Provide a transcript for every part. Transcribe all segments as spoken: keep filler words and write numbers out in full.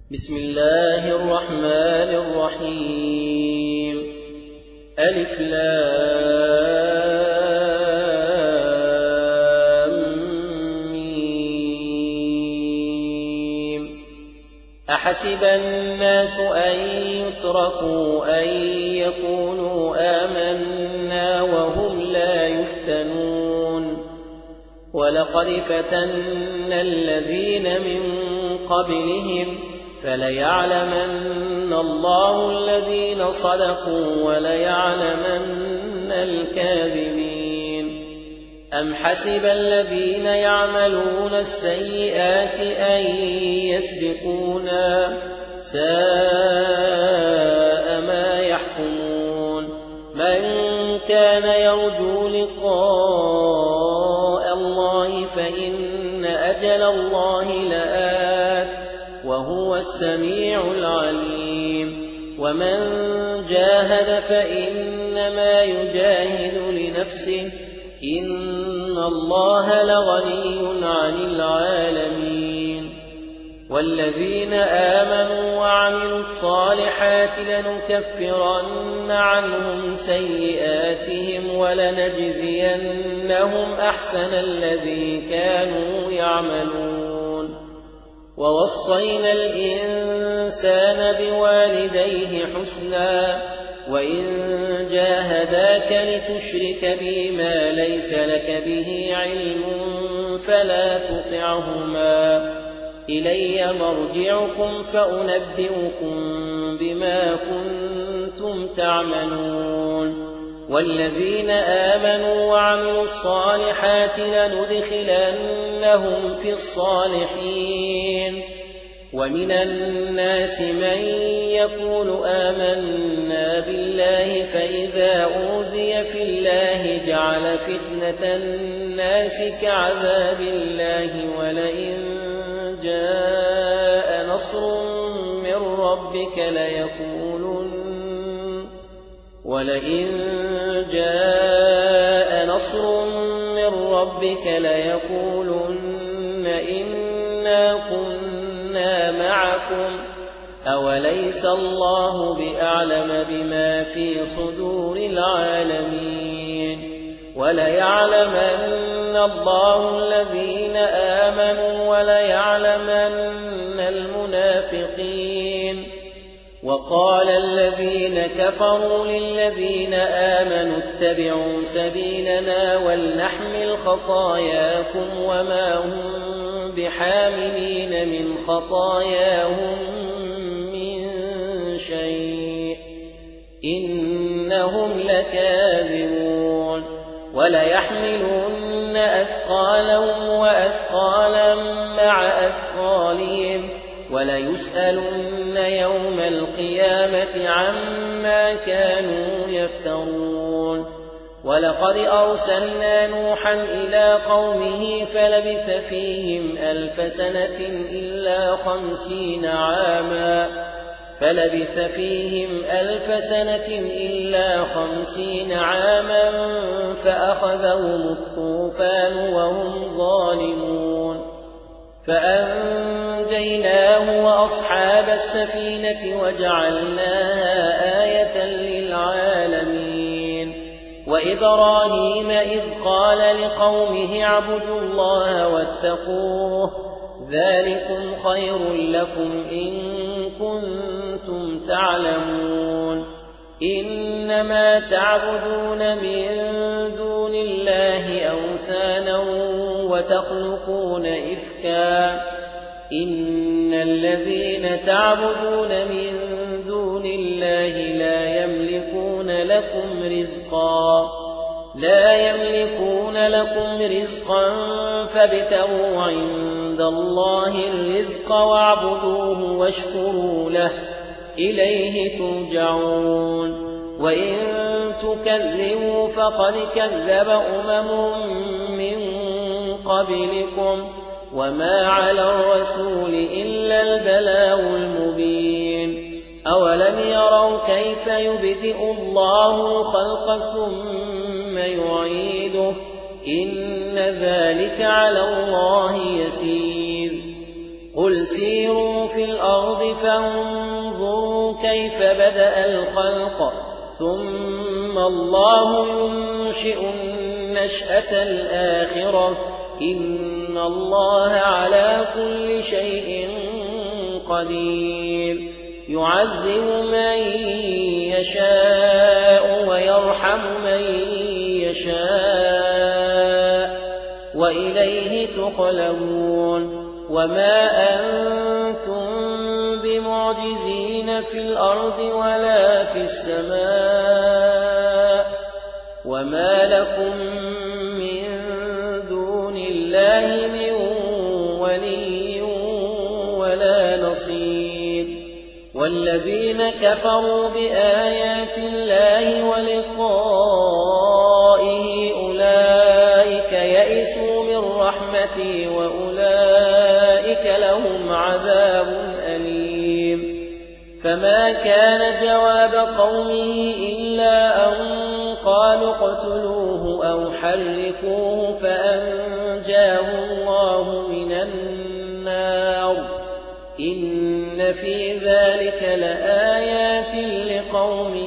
بسم الله الرحمن الرحيم ألف لام ميم أحسب الناس أن يتركوا أن يقولوا آمنا وهم لا يفتنون ولقد فتنا الذين من قبلهم فليعلمن الله الذين صدقوا وليعلمن الكاذبين أم حسب الذين يعملون السيئات أن يسبقونا ساء ما يحكمون من كان يرجو لقاء الله فإن أجل الله لآت وهو السميع العليم ومن جاهد فإنما يجاهد لنفسه إن الله لغني عن العالمين والذين آمنوا وعملوا الصالحات لنكفرن عنهم سيئاتهم ولنجزينهم أحسن الذي كانوا يعملون ووصينا الإنسان بوالديه حسنا وإن جاهداك لتشرك بي ما ليس لك به علم فلا تطعهما إلي مرجعكم فأنبئكم بما كنتم تعملون والذين آمنوا وعملوا الصالحات لندخلنهم في الصالحين ومن الناس من يقول آمنا بالله فإذا أوذي في الله جعل فتنة الناس كعذاب الله ولئن جاء نصر من ربك ليقولن ولئن جاء نصر من ربك ليقولن إنا كنا معكم أوليس الله بأعلم بما في صدور العالمين وليعلمن الله الذين آمنوا وليعلمن المنافقين وقال الذين كفروا للذين آمنوا اتبعوا سبيلنا ولنحمل خطاياكم وما هم بحاملين من خطاياهم من شيء إنهم لكاذبون وليحملن أثقالهم وأثقالا مع أثقالهم وليسألن يوم القيامة عما كانوا يفترون ولقد أرسلنا نوحا إلى قومه فلبث فيهم ألف سنة إلا خمسين عاما فلبث فيهم ألف سنة إلا خمسين عاما فأخذهم الطوفان وهم ظالمون فأنجيناه وأصحاب السفينة وجعلناها آية للعالمين وإبراهيم إذ قال لقومه اعبدوا الله واتقوه ذلكم خير لكم إن كنتم تعلمون إنما تعبدون من دون الله أوثانا وتخلقون إفكا إن الذين تعبدون من دون الله لا يملكون لكم رزقا لا يملكون لكم رزقا فابتغوا عند الله الرزق واعبدوه واشكروا له إليه ترجعون وإن تكذبوا فقد كذب أمم من قبلكم وما على الرسول إلا البلاغ المبين أولم يروا كيف يبدئ الله الخلق ثم يعيده إن ذلك على الله يسير قل سيروا في الأرض فانظروا كيف بدأ الخلق ثم الله ينشئ النشأة الآخرة إن الله على كل شيء قدير يعذب من يشاء ويرحم من يشاء وإليه تقلبون وما أنتم بمعجزين في الأرض ولا في السماء وما لكم من دون الله من ولي ولا نصير والذين كفروا بآيات الله ولقائه أولئك يئسوا من رحمتي وأولئك لهم عذاب أليم فما كان جواب قومه إلا أن قالوا اقتلوه أو حرقوه فأنجاه الله من النار إن في ذلك لآيات لقوم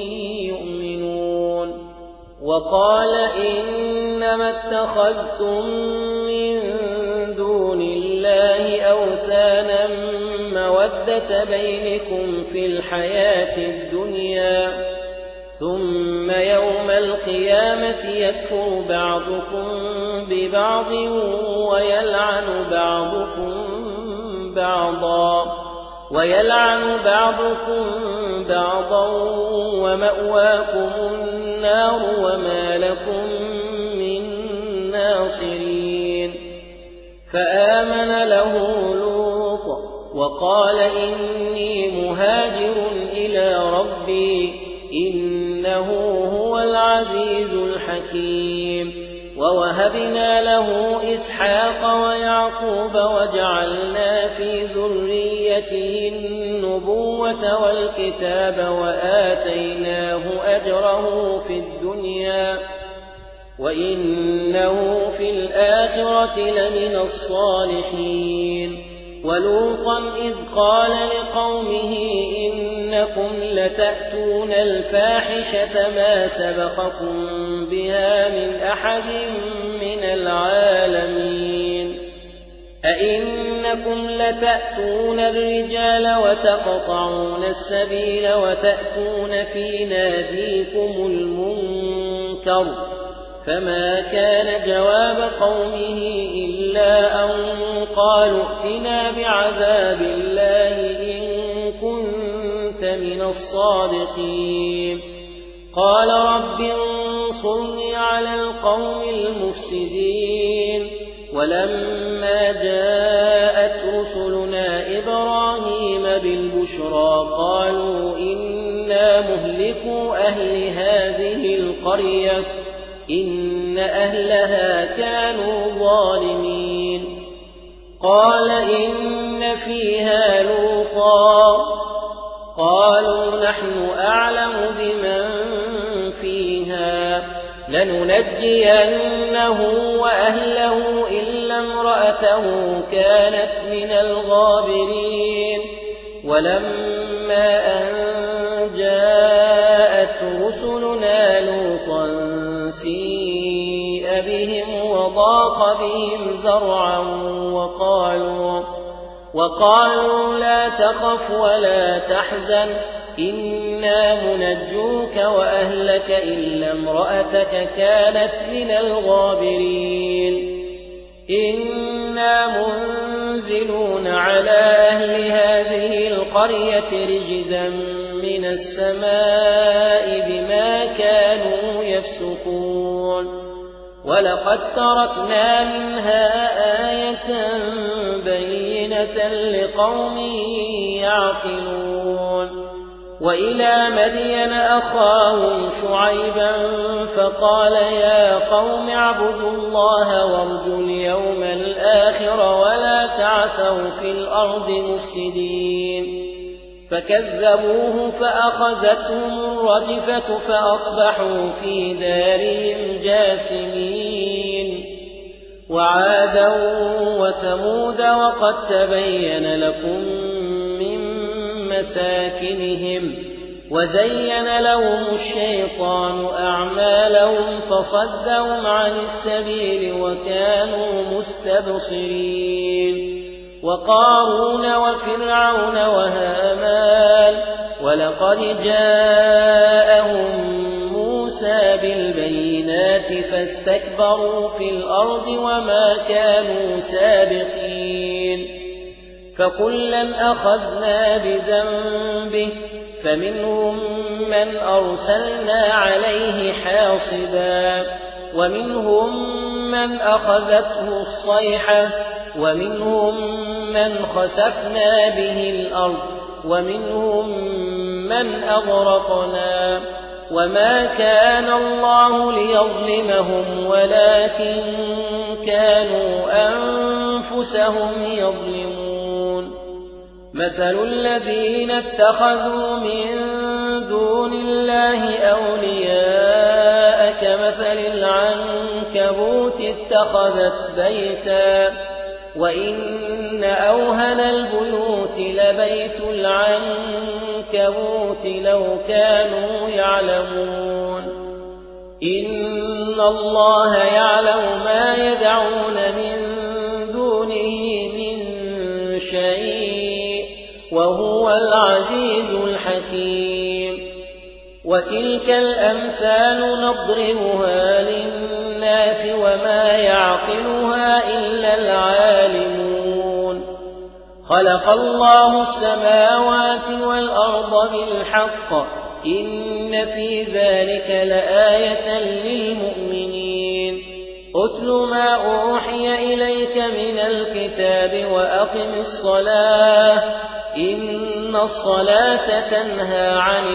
يؤمنون وقال إنما اتخذتم من دون الله أوثانا مودة بينكم في الحياة الدنيا ثم يوم القيامة يكفر بعضكم ببعض ويلعن بعضكم بعضا ويلعن بعضكم بعضا ومأواكم النار وما لكم من ناصرين فآمن له لوط وقال إني مهاجر إلى ربي إنه هو العزيز الحكيم ووهبنا له إسحاق ويعقوب وجعلنا في ذريته النبوة والكتاب وآتيناه أجره في الدنيا وإنه في الآخرة لمن الصالحين ولوطا إذ قال لقومه إنكم لتأتون الفاحشة ما سبقكم بها من أحد من العالمين أئنكم لتأتون الرجال وتقطعون السبيل وتأتون في ناديكم المنكر فما كان جواب قومه إلا أن قالوا ائتنا بعذاب الله إن كنت من الصادقين قال رب انصرني على القوم المفسدين ولما جاءت رسلنا إبراهيم بالبشرى قالوا إنا مهلكوا أهل هذه القرية إن أهلها كانوا ظالمين قال إن فيها لوطا قالوا نحن أعلم بمن فيها لننجينه وأهله إلا امرأته كانت من الغابرين ولما أن جاءت رسلنا لوطا سيء بهم وضاق بهم ذرعا وقالوا, وقالوا لا تخف ولا تحزن إنا منجوك وأهلك إلا امرأتك كانت من الغابرين إنا منزلون على أهل هذه القرية رجزا من السماء بما كانوا يفسقون ولقد تركنا منها آية بينة لقوم يعقلون وإلى مدين أخاهم شعيبا فقال يا قوم اعبدوا الله وارجوا اليوم الآخر ولا تعثوا في الأرض مفسدين فكذبوه فأخذتهم الرجفة فأصبحوا في دارهم جاثمين وعادا وثمود وقد تبين لكم من مساكنهم وزين لهم الشيطان أعمالهم فصدهم عن السبيل وكانوا مستبصرين وقارون وفرعون وهامان ولقد جاءهم موسى بالبينات فاستكبروا في الأرض وما كانوا سابقين فكلا أخذنا بذنبه فمنهم من أرسلنا عليه حاصبا ومنهم من أخذته الصيحة ومنهم من خسفنا به الأرض ومنهم من أغرقنا وما كان الله ليظلمهم ولكن كانوا أنفسهم يظلمون مثل الذين اتخذوا من دون الله أولياء كمثل العنكبوت اتخذت بيتا وإن أوهن البيوت لبيت العنكبوت لو كانوا يعلمون إن الله يعلم ما يدعون من دونه من شيء وهو العزيز الحكيم وتلك الأمثال نضربها للناس وما يعقلها إلا العالمون خلق الله السماوات والأرض بالحق إن في ذلك لآية للمؤمنين أتل ما أوحي إليك من الكتاب وأقم الصلاة إن الصلاة تنهى عن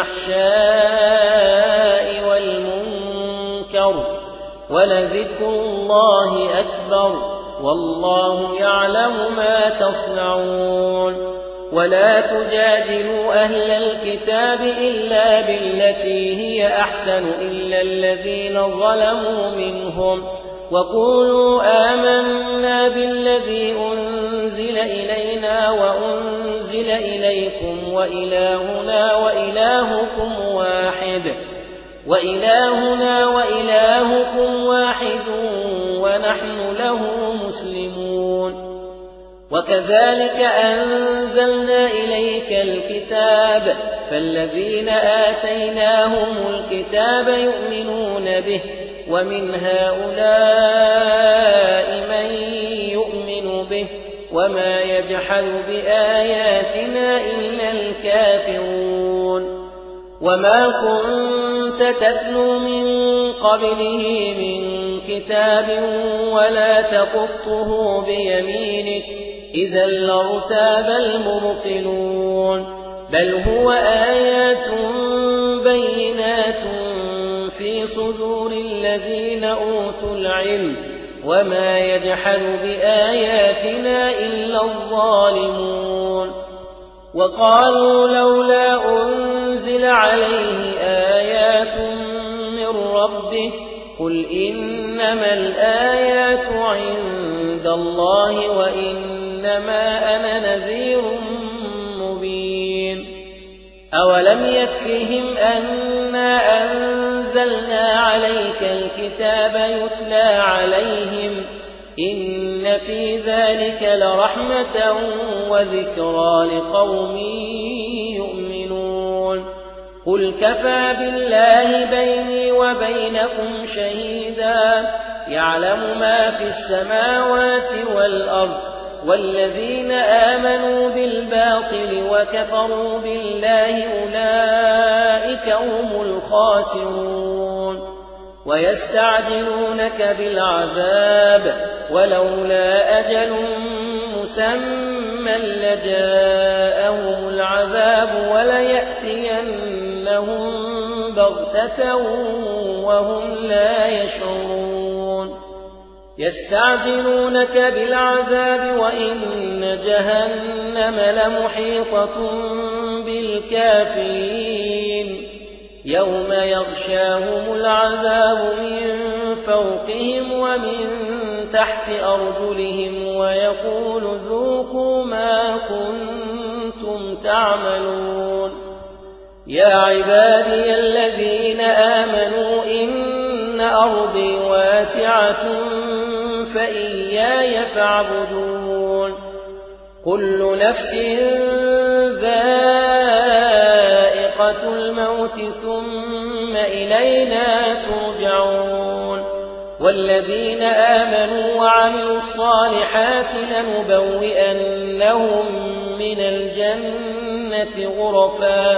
الفحشاء والمنكر ولذكر الله أكبر والله يعلم ما تصنعون ولا تجادلوا أهل الكتاب إلا بالتي هي أحسن إلا الذين ظلموا منهم وقولوا آمنا بالذي أنزل إلينا وأنزل إليكم وإلهنا وإلهكم واحد وإلهنا وإلهكم واحد ونحن له مسلمون وكذلك أنزلنا إليك الكتاب فالذين آتيناهم الكتاب يؤمنون به ومن هؤلاء من يؤمن به وما يجحد بآياتنا إلا الكافرون وما كنت تتلو من قبله من كتاب ولا تخطه بيمينك إذا لارتاب المبطلون بل هو آيات بينات في صدور الذين أوتوا العلم وما يجحد بآياتنا إلا الظالمون وقالوا لولا أنزل عليه آيات من ربه قل إنما الآيات عند الله وإنما أنا نذير مبين أولم يكفهم أنا أنزلنا عليك الكتاب يتلى عليهم إن في ذلك لرحمة وذكرى لقوم يؤمنون قل كفى بالله بيني وبينكم شهيدا يعلم ما في السماوات والأرض والذين آمنوا بالباطل وكفروا بالله أولئك هم الخاسرون ويستعجلونك بالعذاب ولولا أجل مسمى لجاءهم العذاب وليأتينهم بغتة وهم لا يشعرون يستعجلونك بالعذاب وإن جهنم لمحيطة بالكافرين يوم يغشاهم العذاب من فوقهم ومن تحت أرجلهم ويقول ذوقوا ما كنتم تعملون يا عبادي الذين آمنوا إن أرضي واسعة فإياي فاعبدون كل نفس ذائقة الموت ثم إلينا ترجعون والذين آمنوا وعملوا الصالحات لنبوئنهم من الجنة غرفا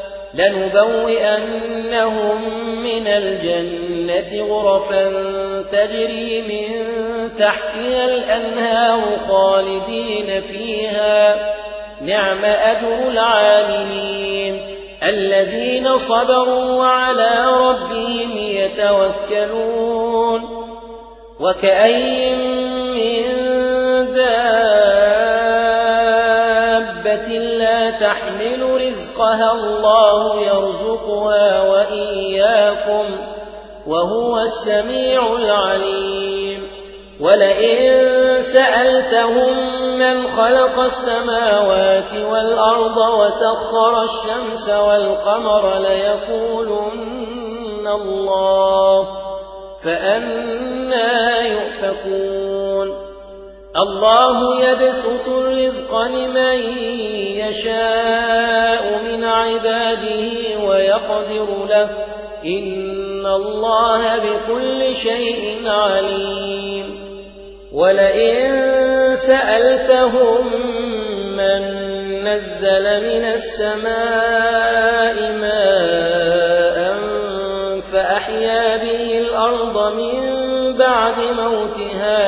لنبوئنهم من الجنة غرفا تجري من تحتها الأنهار خالدين فيها نعم أجر العاملين الذين صبروا وعلى ربهم يتوكلون وكأي من دابة لا تحمل رزقها الله يرزقها وإياكم وهو السميع العليم ولئن سألتهم من خلق السماوات والأرض وسخر الشمس والقمر ليقولن الله فأنى يؤفكون الله يبسط الرزق لمن يشاء من عباده ويقدر له إن الله بكل شيء عليم ولئن سألتهم من نزل من السماء ماء فأحيا به الأرض من بعد موتها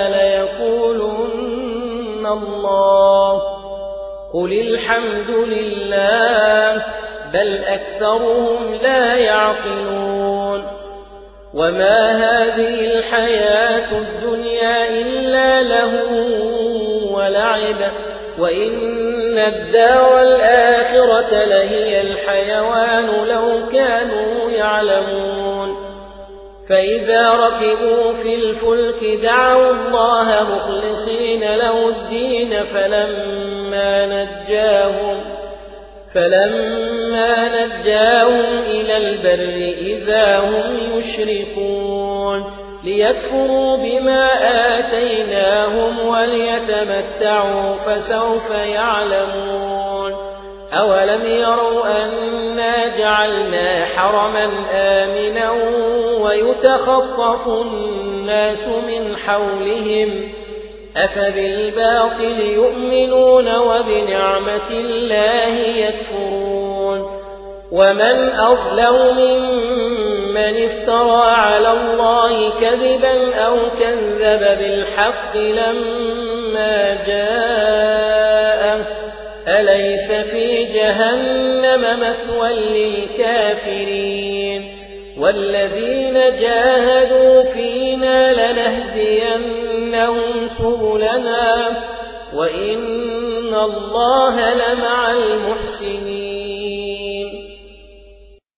ليقولن الله قل الحمد لله بل أكثرهم لا يعقلون وما هذه الحياة الدنيا إلا له ولعب وإن الدار الآخرة لهي الحيوان لو كانوا يعلمون فإذا ركبوا في الفلك دعوا الله مخلصين له الدين فلما نجاهم فلما نجاهم إلى البر إذا هم يشركون ليكفروا بما آتيناهم وليتمتعوا فسوف يعلمون أولم يروا أنا جعلنا حرما آمنا ويتخطف الناس من حولهم أفبالباطل يؤمنون وبنعمة الله يكفرون ومن أظلم ممن افترى على الله كذبا أو كذب بالحق لما جاءه أليس في جهنم مثوى للكافرين والذين جاهدوا فينا لنهدينهم سبلنا وإن الله لمع المحسنين